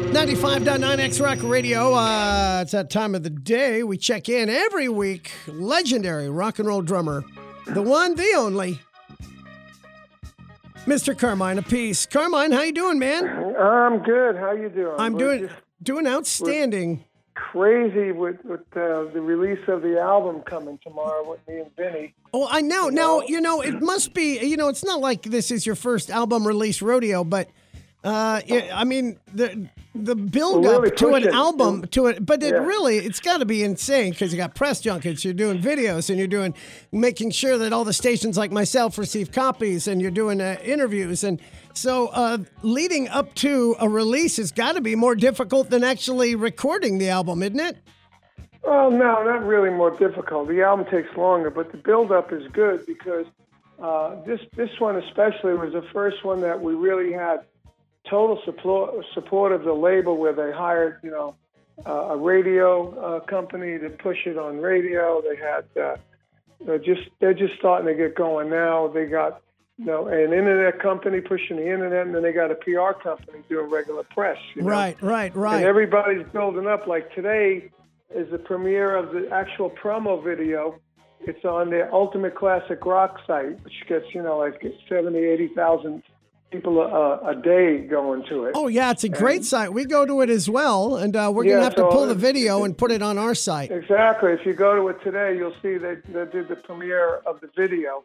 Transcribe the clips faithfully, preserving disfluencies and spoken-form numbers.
ninety-five point nine X-Rock Radio. Uh, it's that time of the day. We check in every week. Legendary rock and roll drummer. The one, the only. Mister Carmine Appice. Carmine, how you doing, man? I'm good. How you doing? I'm We're doing doing outstanding. Crazy with, with uh, the release of the album coming tomorrow with me and Vinny. Oh, I know. You Now, know? you know, it must be, you know, it's not like this is your first album release rodeo, but, uh, it, I mean, the the build-up really to an pushing. album, to it, but it Yeah. really, it's got to be insane because you got press junkets, you're doing videos, and you're doing, making sure that all the stations like myself receive copies, and you're doing uh, interviews, and so uh, leading up to a release has got to be more difficult than actually recording the album, isn't it? Well, no, not really more difficult. The album takes longer, but the build-up is good because uh, this this one especially was the first one that we really had total support support of the label, where they hired, you know, uh, a radio uh, company to push it on radio. They had uh, they're just they're just starting to get going now. They got, you know, an internet company pushing the internet, and then they got a P R company doing regular press. You know? Right, right, right. And everybody's building up. Like today is the premiere of the actual promo video. It's on the Ultimate Classic Rock site, which gets, you know, like seventy, eighty thousand people a, a day going to it. Oh, yeah, it's a great and, site. We go to it as well, and uh, we're yeah, going to have so to pull the video and put it on our site. Exactly. If you go to it today, you'll see they, they did the premiere of the video,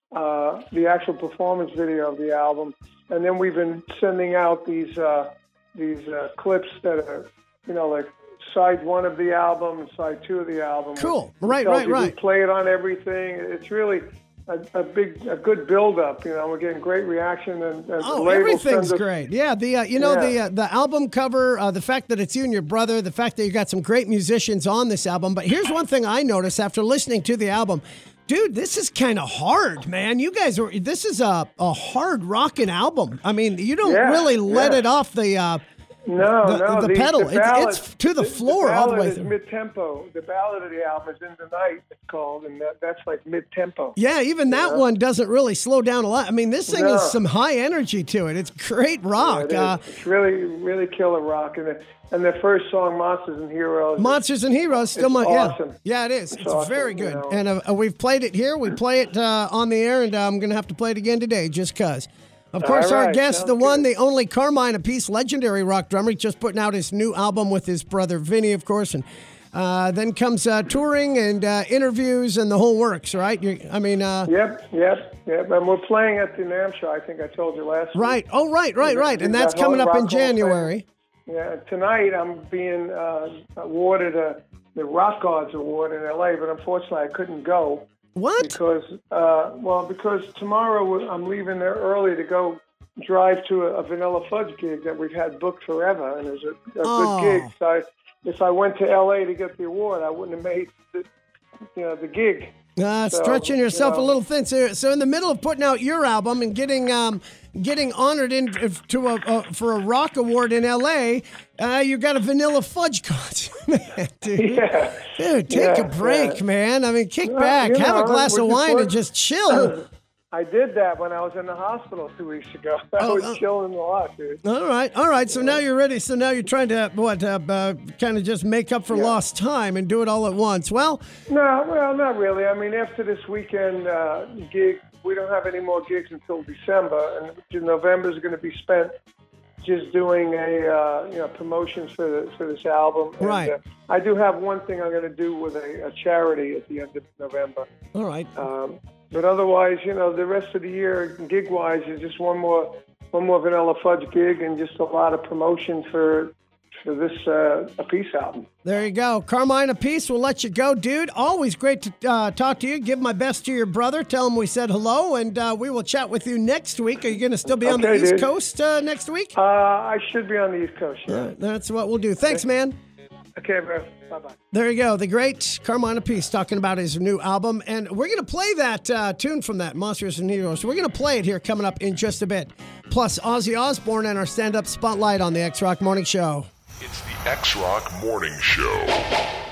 uh, the actual performance video of the album. And then we've been sending out these uh, these uh, clips that are, you know, like side one of the album and side two of the album. Cool. Right, tells right, you right. We play it on everything. It's really a, a big, a good build-up. You know, we're getting great reaction, and, and Oh, the label everything's sends us- great. Yeah, the uh, you know Yeah. the uh, the album cover, uh, the fact that it's you and your brother, the fact that you got some great musicians on this album. But here's one thing I noticed after listening to the album. Dude, this is kind of hard, man. You guys are. This is a, a hard rocking album. I mean, you don't Yeah, really let yeah. it off the uh, No, the, no, the, the pedal. the ballad- it's, it's to the floor the all the way ballad through. is mid-tempo. The ballad of the album is "In the Night." It's called, and that, that's like mid-tempo. Yeah, even that Yeah. one doesn't really slow down a lot. I mean, this thing No. has some high energy to it. It's great Yeah, rock. it is. uh, It's really, really killer rock, and the, and the first song, "Monsters and Heroes." Monsters and Heroes, still It's my awesome. yeah, yeah, it is. It's, It's awesome, very you good, know. and uh, we've played it here. We play it uh, on the air, and uh, I'm going to have to play it again today, just cause. Of course, All our right, guest, sounds the one, good. the only Carmine Appice, legendary rock drummer, he's just putting out his new album with his brother Vinny, of course, and uh, then comes uh, touring and uh, interviews and the whole works, right? You're, I mean, uh, Yep, yep, yep. And we're playing at the NAMM show. I think I told you last week. right? Oh, right, right, We've- right, and we've that's got coming Rock up in Hall of Fame. January. Yeah, tonight I'm being uh, awarded a, the Rock Gods Award in L A, but unfortunately I couldn't go. What? Because, uh, well, because tomorrow I'm leaving there early to go drive to a, a Vanilla Fudge gig that we've had booked forever, and it was a, a Oh. good gig. So I, if I went to L A to get the award, I wouldn't have made the, you know, the gig. Uh, So, stretching yourself you know. a little thin. So, so in the middle of putting out your album and getting um, getting honored in to a, a for a rock award in L A, uh, you got a Vanilla Fudge concert, man, dude. Yeah. Dude, take Yeah, a break, yeah. man. I mean, kick Well, back, you have a know, glass we're of just wine, and work- just chill. I did that when I was in the hospital two weeks ago. I Oh, was oh. chilling a lot, dude. All right, all right. So now you're ready. So now you're trying to what? Uh, uh, kind of just make up for Yeah. lost time and do it all at once. Well, No, well, not really. I mean, after this weekend uh, gig, we don't have any more gigs until December, and November is going to be spent just doing a uh, you know promotions for the, for this album. And, Right. uh, I do have one thing I'm going to do with a, a charity at the end of November. all right. Um, but otherwise, you know, the rest of the year, gig-wise, is just one more one more Vanilla Fudge gig and just a lot of promotion for for this uh, Appice album. There you go. Carmine Appice, we'll let you go, dude. Always great to uh, talk to you. Give my best to your brother. Tell him we said hello, and uh, we will chat with you next week. Are you going to still be on the Okay, East dude. Coast uh, next week? Uh, I should be on the East Coast. Yeah. Uh, that's what we'll do. Thanks, man. Okay, bro. Bye-bye. There you go. The great Carmine Appice talking about his new album. And we're going to play that uh, tune from that, Monsters and Heroes. We're going to play it here coming up in just a bit. Plus, Ozzy Osbourne and our stand-up spotlight on the X-Rock Morning Show. It's the X-Rock Morning Show.